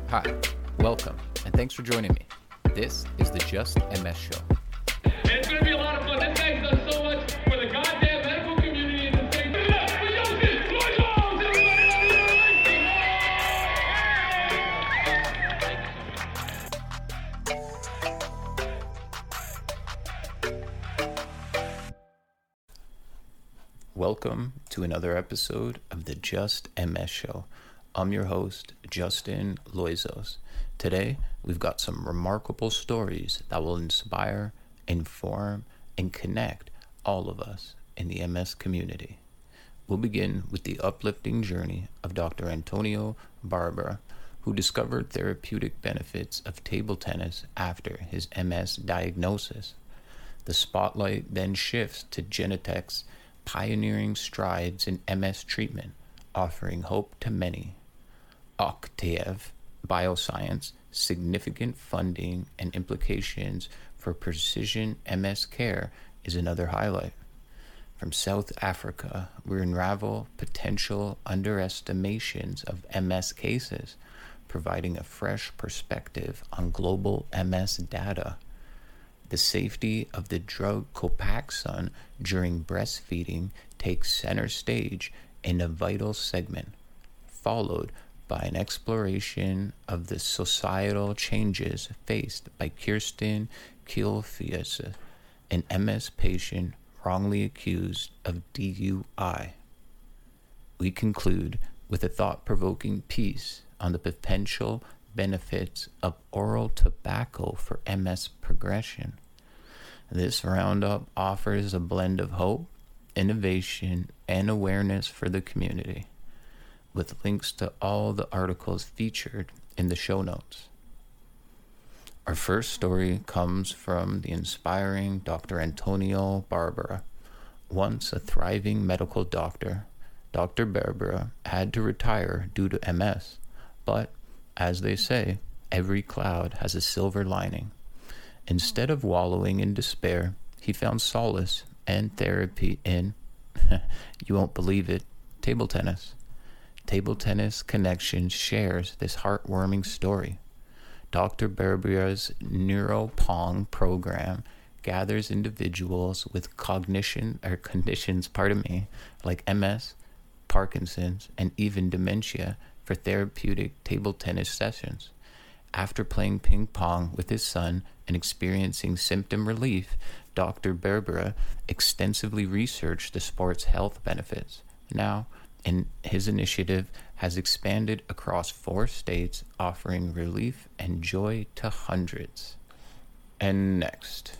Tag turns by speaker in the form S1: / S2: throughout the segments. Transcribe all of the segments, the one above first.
S1: Hi, welcome, and thanks for joining me. This is the Just MS Show.
S2: It's going to be a lot of fun. This guy's done so much for the goddamn medical community in the state.
S1: Welcome to another episode of the Just MS Show. I'm your host, Justin Loizos. Today, we've got some remarkable stories that will inspire, inform, and connect all of us in the MS community. We'll begin with the uplifting journey of Dr. Antonio Barbera, who discovered therapeutic benefits of table tennis after his MS diagnosis. The spotlight then shifts to Genentech's pioneering strides in MS treatment, offering hope to many. Octave Bioscience, significant funding and implications for precision MS care is another highlight. From South Africa, we unravel potential underestimations of MS cases, providing a fresh perspective on global MS data. The safety of the drug Copaxone during breastfeeding takes center stage in a vital segment, followed by an exploration of the societal changes faced by Kirsten Kielfius, an MS patient wrongly accused of DUI. We conclude with a thought-provoking piece on the potential benefits of oral tobacco for MS progression. This roundup offers a blend of hope, innovation, and awareness for the community, with links to all the articles featured in the show notes. Our first story comes from the inspiring Dr. Antonio Barbera. Once a thriving medical doctor, Dr. Barbera had to retire due to MS, but as they say, every cloud has a silver lining. Instead of wallowing in despair, he found solace and therapy in, you won't believe it, table tennis. Table Tennis Connections shares this heartwarming story. Dr. Barbera's NeuroPong program gathers individuals with conditions like MS, Parkinson's, and even dementia for therapeutic table tennis sessions. After playing ping pong with his son and experiencing symptom relief, Dr. Barbera extensively researched the sport's health benefits. Now, his initiative has expanded across 4 states, offering relief and joy to hundreds. And next,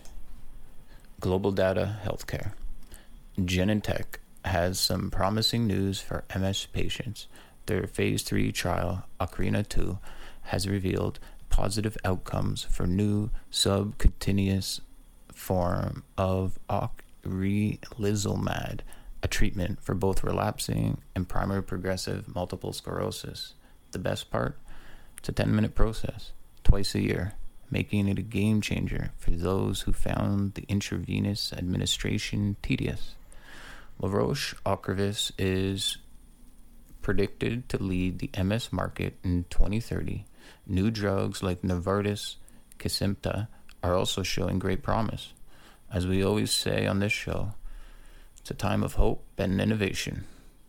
S1: Global Data Healthcare. Genentech has some promising news for MS patients. Their phase 3 trial, Ocarina 2, has revealed positive outcomes for new subcutaneous form of ocrelizumab, a treatment for both relapsing and primary progressive multiple sclerosis. The best part? It's a 10-minute process, twice a year, making it a game changer for those who found the intravenous administration tedious. La Roche-Ocrevus is predicted to lead the MS market in 2030. New drugs like Novartis Kesimpta are also showing great promise. As we always say on this show, it's a time of hope and innovation.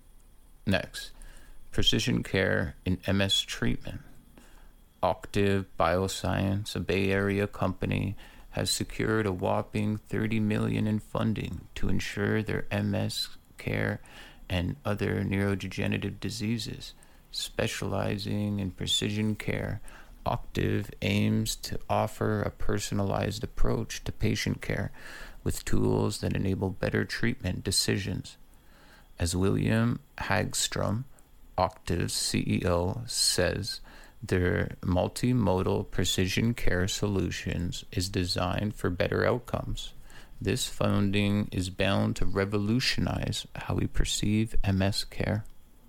S1: Next, precision care in MS treatment. Octave Bioscience, a Bay Area company, has secured a whopping $30 million in funding to ensure their MS care and other neurodegenerative diseases. Specializing in precision care, Octave aims to offer a personalized approach to patient care with tools that enable better treatment decisions. As William Hagstrom, Octave's CEO, says, their multimodal precision care solutions is designed for better outcomes. This funding is bound to revolutionize how we perceive MS care.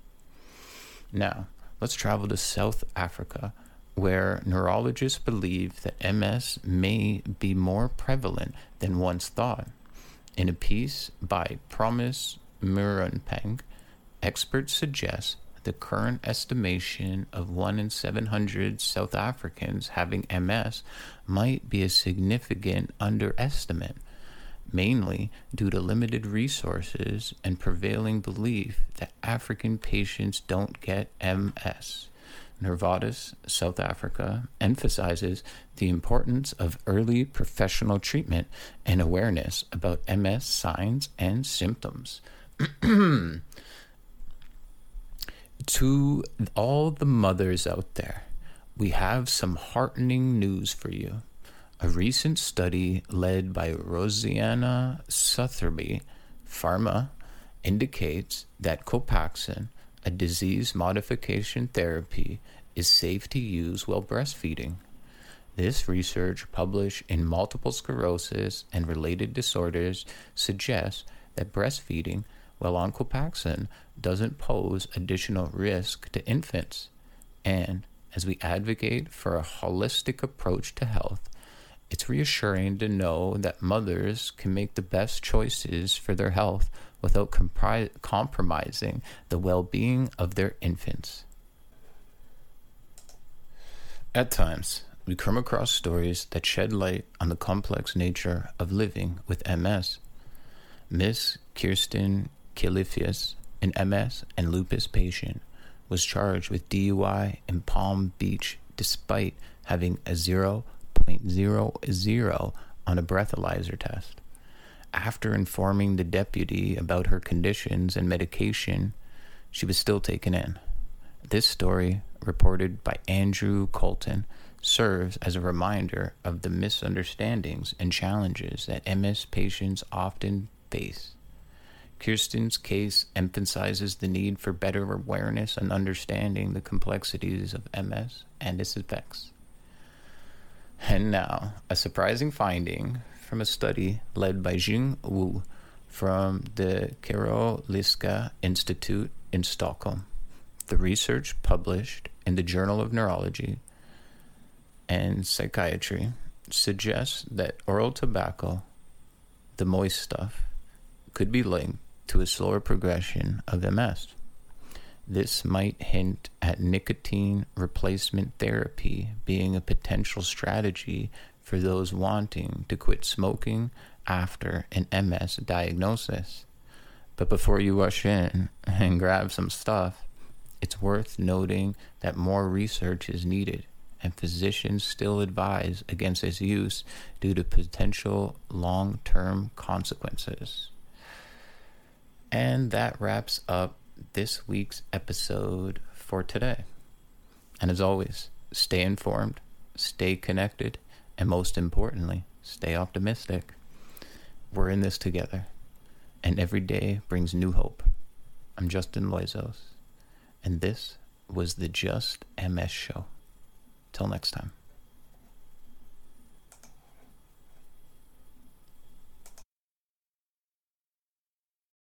S1: Now, let's travel to South Africa, where neurologists believe that MS may be more prevalent than once thought. In a piece by Promise Muranpeng, experts suggest the current estimation of 1 in 700 South Africans having MS might be a significant underestimate, mainly due to limited resources and prevailing belief that African patients don't get MS. Nervatus, South Africa, emphasizes the importance of early professional treatment and awareness about MS signs and symptoms. To all the mothers out there, we have some heartening news for you. A recent study led by Rosianna Sotherby Pharma indicates that Copaxone, a disease modification therapy, is safe to use while breastfeeding. This research, published in Multiple Sclerosis and Related Disorders, suggests that breastfeeding while on Copaxone doesn't pose additional risk to infants. And as we advocate for a holistic approach to health, it's reassuring to know that mothers can make the best choices for their health without compromising the well-being of their infants. At times, we come across stories that shed light on the complex nature of living with MS. Miss Kirsten Kilifius, an MS and lupus patient, was charged with DUI in Palm Beach despite having a 0.00 on a breathalyzer test. After informing the deputy about her conditions and medication, she was still taken in. This story, reported by Andrew Colton, serves as a reminder of the misunderstandings and challenges that MS patients often face. Kirsten's case emphasizes the need for better awareness and understanding the complexities of MS and its effects. And now, a surprising finding from a study led by Jing Wu from the Karolinska Institute in Stockholm. The research, published in the Journal of Neurology and Psychiatry, suggests that oral tobacco, the moist stuff, could be linked to a slower progression of MS. This might hint at nicotine replacement therapy being a potential strategy for those wanting to quit smoking after an MS diagnosis. But before you rush in and grab some stuff, it's worth noting that more research is needed, and physicians still advise against its use due to potential long-term consequences. And that wraps up this week's episode for today. And as always, stay informed, stay connected, and most importantly, stay optimistic. We're in this together, and every day brings new hope. I'm Justin Loizos, and this was the Just MS Show. Till next time.